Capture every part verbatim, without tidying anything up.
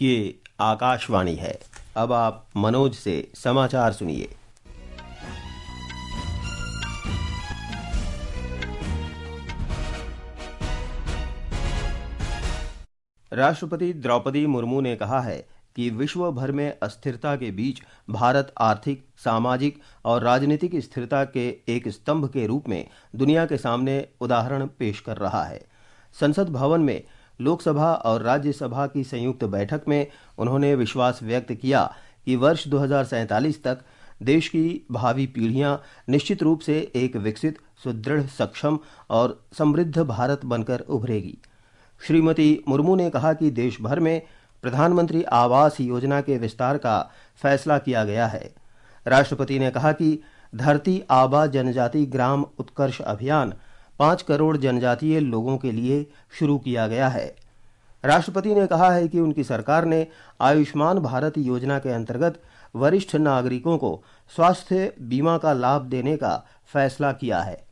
ये आकाशवाणी है। अब आप मनोज से समाचार सुनिए। राष्ट्रपति द्रौपदी मुर्मू ने कहा है कि विश्व भर में अस्थिरता के बीच भारत आर्थिक, सामाजिक और राजनीतिक स्थिरता के एक स्तंभ के रूप में दुनिया के सामने उदाहरण पेश कर रहा है। संसद भवन में लोकसभा और राज्यसभा की संयुक्त बैठक में उन्होंने विश्वास व्यक्त किया कि वर्ष दो हज़ार सैंतालीस तक देश की भावी पीढ़ियां निश्चित रूप से एक विकसित, सुदृढ़, सक्षम और समृद्ध भारत बनकर उभरेगी। श्रीमती मुर्मू ने कहा कि देश भर में प्रधानमंत्री आवास योजना के विस्तार का फैसला किया गया है। राष्ट्रपति ने कहा कि धरती आबा जनजाति ग्राम उत्कर्ष अभियान पाँच करोड़ जनजातीय लोगों के लिए शुरू किया गया है। राष्ट्रपति ने कहा है कि उनकी सरकार ने आयुष्मान भारत योजना के अंतर्गत वरिष्ठ नागरिकों को स्वास्थ्य बीमा का लाभ देने का फैसला किया है।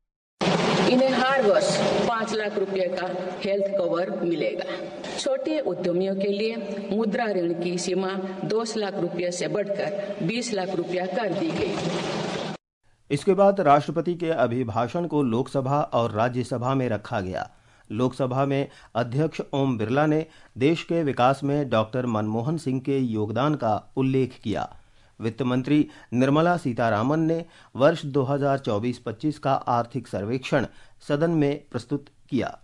इन्हें हर वर्ष पाँच लाख रुपए का हेल्थ कवर मिलेगा। छोटे उद्यमियों के लिए मुद्रा ऋण की सीमा दो लाख रुपए से बढ़कर बीस लाख रुपया कर दी गई। इसके बाद राष्ट्रपति के अभिभाषण को लोकसभा और राज्यसभा में रखा गया। लोकसभा में अध्यक्ष ओम बिरला ने देश के विकास में डॉक्टर मनमोहन सिंह के योगदान का उल्लेख किया। वित्त मंत्री निर्मला सीतारामन ने वर्ष दो हज़ार चौबीस पच्चीस का आर्थिक सर्वेक्षण सदन में प्रस्तुत किया।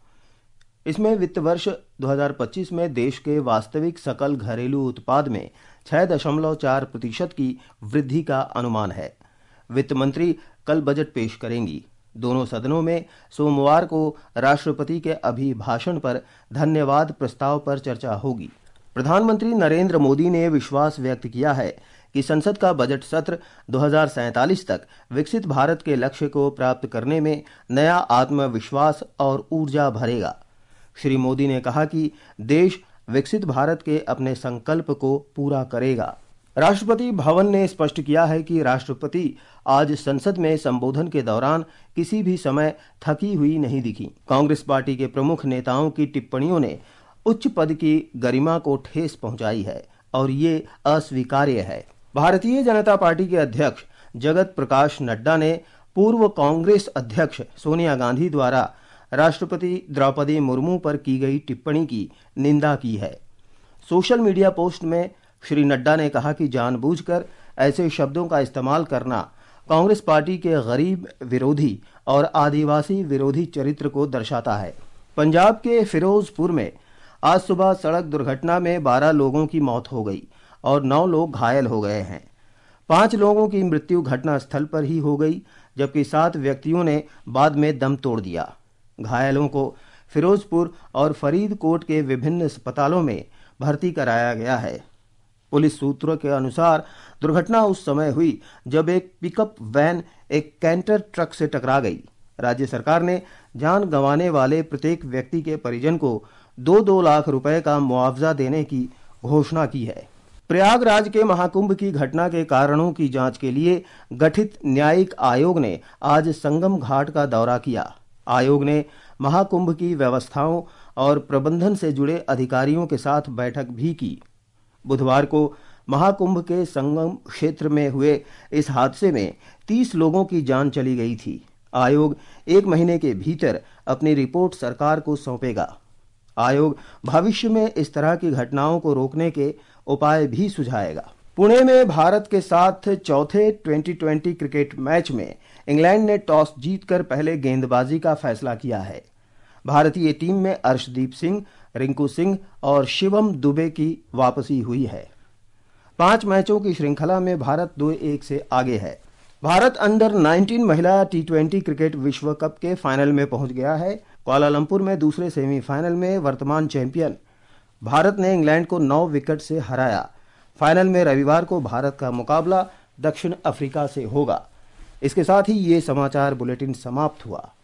इसमें वित्त वर्ष दो हज़ार पच्चीस में देश के वास्तविक सकल घरेलू उत्पाद में छह दशमलव चार प्रतिशत की वृद्धि का अनुमान है। वित्त मंत्री कल बजट पेश करेंगी। दोनों सदनों में सोमवार को राष्ट्रपति के अभिभाषण पर धन्यवाद प्रस्ताव पर चर्चा होगी। प्रधानमंत्री नरेंद्र मोदी ने विश्वास व्यक्त किया है कि संसद का बजट सत्र दो हज़ार सैंतालीस तक विकसित भारत के लक्ष्य को प्राप्त करने में नया आत्मविश्वास और ऊर्जा भरेगा। श्री मोदी ने कहा कि देश विकसित भारत के अपने संकल्प को पूरा करेगा। राष्ट्रपति भवन ने स्पष्ट किया है कि राष्ट्रपति आज संसद में संबोधन के दौरान किसी भी समय थकी हुई नहीं दिखी। कांग्रेस पार्टी के प्रमुख नेताओं की टिप्पणियों ने उच्च पद की गरिमा को ठेस पहुंचाई है और ये अस्वीकार्य है। भारतीय जनता पार्टी के अध्यक्ष जगत प्रकाश नड्डा ने पूर्व कांग्रेस अध्यक्ष सोनिया गांधी द्वारा राष्ट्रपति द्रौपदी मुर्मू पर की गई टिप्पणी की निंदा की है। सोशल मीडिया पोस्ट में श्री नड्डा ने कहा कि जानबूझकर ऐसे शब्दों का इस्तेमाल करना कांग्रेस पार्टी के गरीब विरोधी और आदिवासी विरोधी चरित्र को दर्शाता है। पंजाब के फिरोजपुर में आज सुबह सड़क दुर्घटना में बारह लोगों की मौत हो गई और नौ लोग घायल हो गए हैं। पांच लोगों की मृत्यु घटना स्थल पर ही हो गई, जबकि सात व्यक्तियों ने बाद में दम तोड़ दिया। घायलों को फिरोजपुर और फरीदकोट के विभिन्न अस्पतालों में भर्ती कराया गया है। पुलिस सूत्रों के अनुसार दुर्घटना उस समय हुई जब एक पिकअप वैन एक कैंटर ट्रक से टकरा गई। राज्य सरकार ने जान गंवाने वाले प्रत्येक व्यक्ति के परिजन को दो दो लाख रुपए का मुआवजा देने की घोषणा की है। प्रयागराज के महाकुंभ की घटना के कारणों की जांच के लिए गठित न्यायिक आयोग ने आज संगम घाट का दौरा किया। आयोग ने महाकुंभ की व्यवस्थाओं और प्रबंधन से जुड़े अधिकारियों के साथ बैठक भी की। बुधवार को महाकुंभ के संगम क्षेत्र में हुए इस हादसे में तीस लोगों की जान चली गई थी। आयोग एक महीने के भीतर अपनी रिपोर्ट सरकार को सौंपेगा। आयोग भविष्य में इस तरह की घटनाओं को रोकने के उपाय भी सुझाएगा। पुणे में भारत के साथ चौथे ट्वेंटी ट्वेंटी क्रिकेट मैच में इंग्लैंड ने टॉस जीतकर पहले गेंदबाजी का फैसला किया है। भारतीय टीम में अर्शदीप सिंह, रिंकू सिंह और शिवम दुबे की वापसी हुई है। पांच मैचों की श्रृंखला में भारत दो एक से आगे है। भारत अंडर उन्नीस महिला टी ट्वेंटी क्रिकेट विश्व कप के फाइनल में पहुंच गया है। कुआलालंपुर में दूसरे सेमीफाइनल में वर्तमान चैंपियन भारत ने इंग्लैंड को नौ विकेट से हराया। फाइनल में रविवार को भारत का मुकाबला दक्षिण अफ्रीका से होगा। इसके साथ ही ये समाचार बुलेटिन समाप्त हुआ।